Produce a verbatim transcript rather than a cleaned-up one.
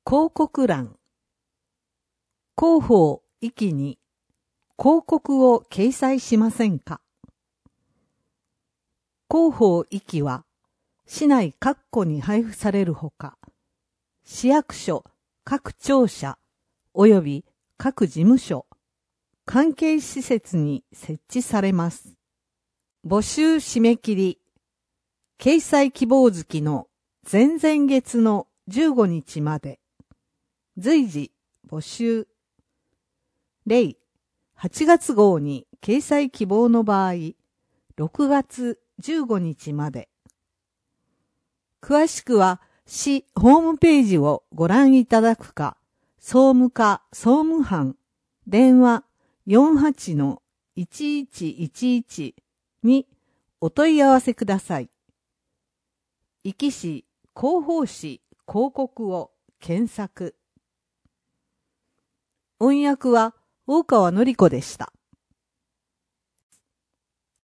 広告欄。広報域に広告を掲載しませんか？広報域は市内各戸に配布されるほか、市役所、各庁舎及び各事務所、関係施設に設置されます。募集締め切り、掲載希望月の前々月のじゅうごにちまで。随時募集。例、はちがつ号に掲載希望の場合、ろくがつじゅうごにちまで。詳しくは市ホームページをご覧いただくか、総務課総務班、電話 よんはちのいちいちいちいち にお問い合わせください。壱岐市広報誌広告を検索。音訳は大川典子でした。